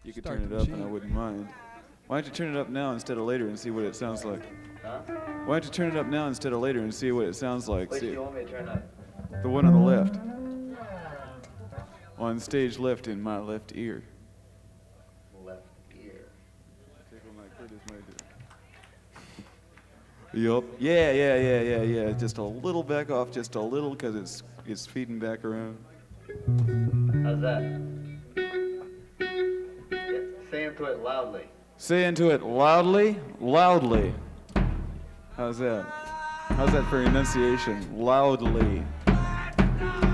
You could Start turn the it up and I machine. wouldn't mind. Why don't you turn it up now instead of later and see what it sounds like? Huh? Why don't you turn it up now instead of later and see what it sounds like? Which do See, you want me to turn up? the one on the left. On stage left in my left ear. Left ear. Yup. Yeah. Just a little back off, just a little, because it's feeding back around. How's that? Yeah, say into it loudly. Say into it loudly, loudly. How's that? How's that for enunciation? Loudly.